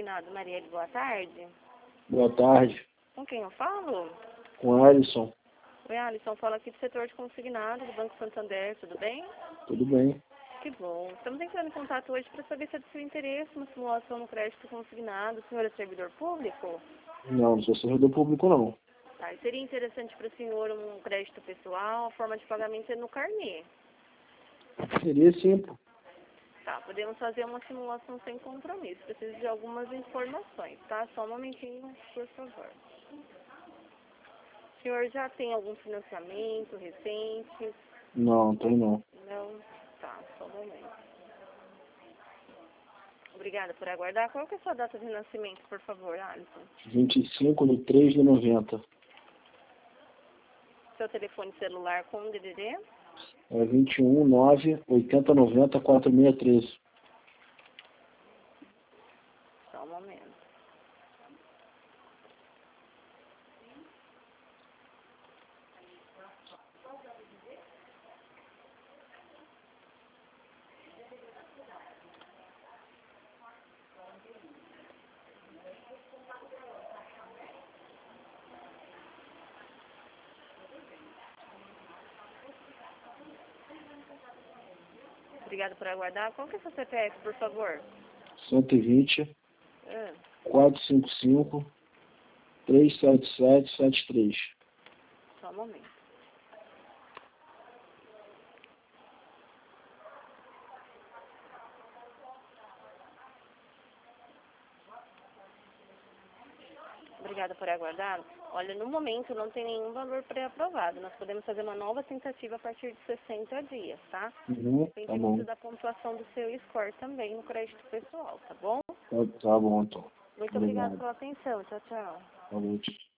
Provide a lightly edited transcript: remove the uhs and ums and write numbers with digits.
consignado, Marielle, boa tarde. Boa tarde, Com quem eu falo? com Alisson. Oi, Alisson, fala aqui do setor de consignado do Banco Santander, tudo bem? Tudo bem? Que bom. Estamos entrando em contato hoje para saber se é do seu interesse uma simulação no crédito consignado. O senhor é servidor público? Não sou servidor público não. Tá, e seria interessante para o senhor um crédito pessoal, a forma de pagamento é no carnê. Seria sim, pô. Tá, podemos fazer uma simulação sem compromisso. Preciso de algumas informações, tá? Só um momentinho, por favor. O senhor já tem algum financiamento recente? Não, tem não. Não? Tá, só um momento. Obrigada por aguardar. Qual que é a sua data de nascimento, por favor, Alisson? 25/3/90. Seu telefone celular com DDD? É 21/9/80/90/4613. Só um momento. Obrigada por aguardar. Qual que é o seu CPF, por favor? 120 Ah, 455 37773. só um momento. Obrigada por aguardar. Olha, no momento não tem nenhum valor pré-aprovado. Nós podemos fazer uma nova tentativa a partir de 60 dias, tá? Depende Tá muito bom. da pontuação do seu score também no crédito pessoal, tá bom? Tá bom, então. Muito obrigada Obrigado. pela atenção. Tchau, tchau. Boa noite.